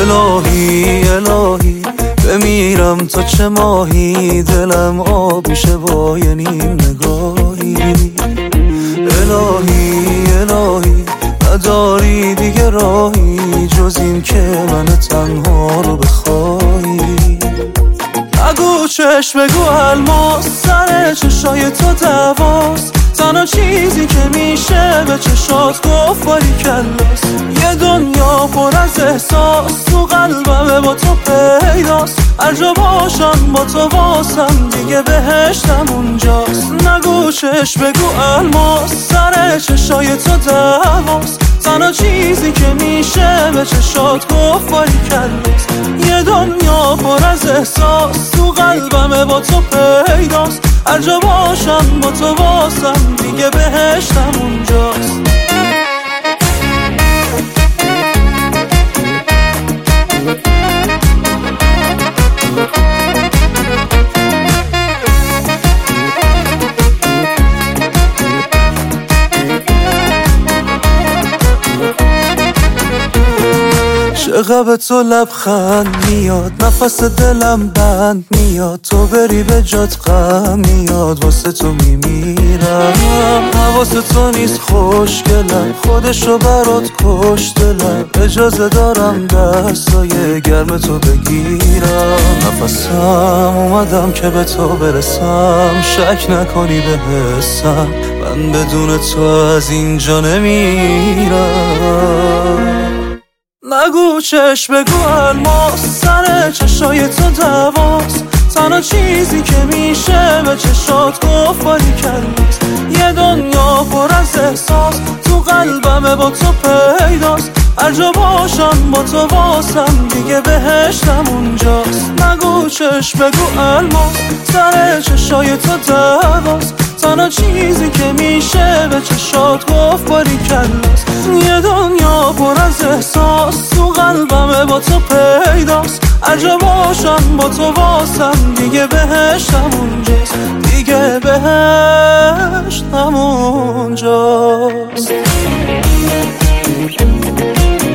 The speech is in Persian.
الهی الهی بمیرم تا چه ماهی، دلم آبیشه با یه نیم نگاهی. الهی الهی نداری دیگه راهی جز این که من تنها رو بخوایی. نگو چشم بگو الماس، سر چشای تو دواست، تنها چیزی که میشه به چشات گفت باری کلاس. یه دنیا پر از احساس تو قلبم با تو پیداست، هر جا باشم با تو واسم دیگه بهشتم اونجاست. نگو چشم بگو الماس، سر چشای تو دواست، تنها چیزی که میشه به چشات گفت باری کلاس. یه دنیا پر از احساس تو قلبم با تو پیداست، هر جا باشم با تو واسم دیگه بهشتم اونجاست. چقدر تو لبخند میاد، نفس دلم بند میاد، تو بری به جات غم میاد، واسه تو میمیرم. حواس تو نیست خوشگلم، خودشو برات کش دلم، اجازه دارم دستای گرم تو بگیرم. نفسم اومدم که به تو برسم، شک نکنی به حسم، من بدون تو از اینجا نمیرم. نگو چشم بگو الماس، سر چشای تو دواست، تنها چیزی که میشه به چشات گفت باری کلاس. یه دنیا پر از احساس تو قلبم با تو پیداست، هر جا باشم با تو واسم دیگه بهشتم اونجاست. نگو چشم بگو الماس، سر چشای تو دواست، تنها چیزی که میشه به چشات گفت باری کلاس. یه دنیا پر از احساس تو قلبم با تو پیداست، هر جا باشم با تو واسم دیگه بهشتم اونجاست، دیگه بهشتم اونجاست.